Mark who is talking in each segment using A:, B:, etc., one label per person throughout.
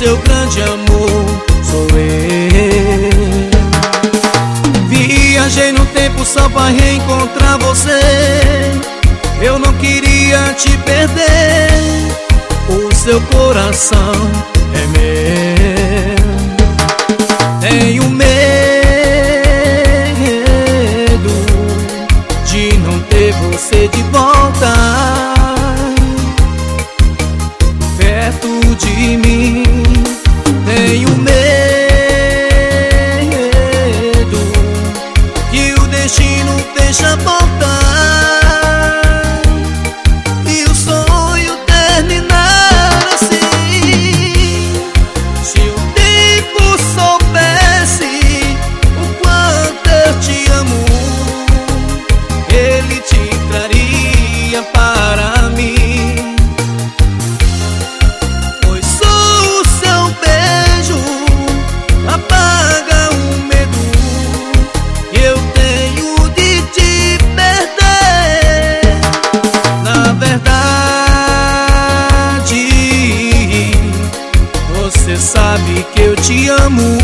A: seu grande amor sou eu. Viajei no tempo só pra reencontrar você. Eu não queria te perder. O seu coração é meu. Tenho medo de não ter você de volta perto de mim. Tenho medo que o destino feche a porta e o sonho terminar assim. Se o tempo soubesse o quanto eu te amo, ele te traria para mim. Pois só o seu beijo apaga o medo que eu tenho de te perder. Na verdade, você sabe que eu te amo.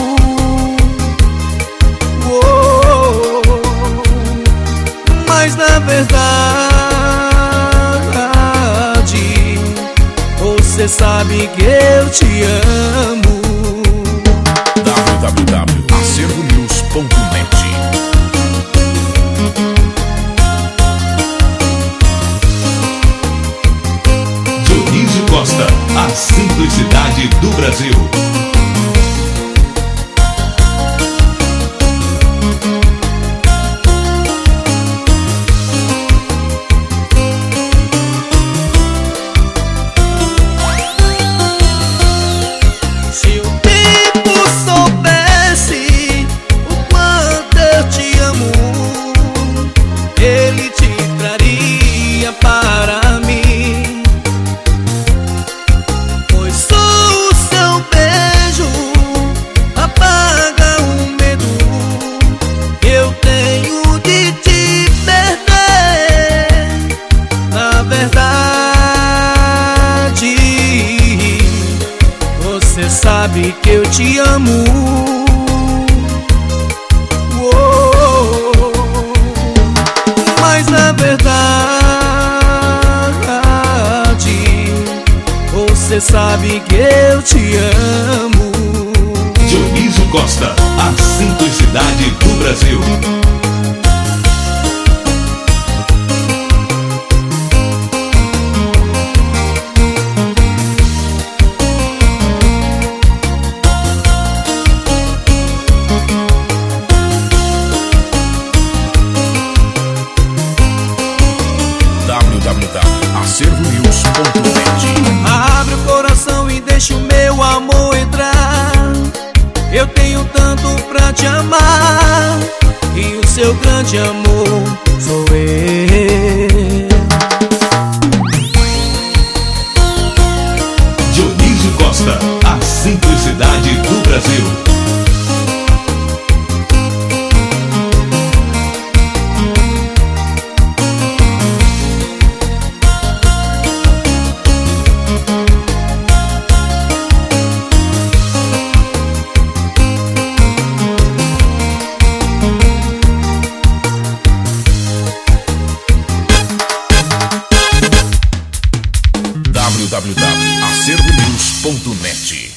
A: Mas na verdade, você sabe que eu te amo.
B: www.acervonews.net. Dionísio Costa, a simplicidade do Brasil.
A: Se o tempo soubesse o quanto eu te amo, ele te traria para mim. Pois só o seu beijo apaga o medo que eu tenho de te perder. Na verdade, você sabe que eu te amo. Mas na verdade, você sabe que eu te amo.
B: Dionísio Costa, a simplicidade do Brasil. www.acervonews.net.
A: Abre o coração e deixa o meu amor entrar. Eu tenho tanto pra te amar e o seu grande amor sou eu.
B: Dionísio Costa, a simplicidade do Brasil. www.acervonews.net.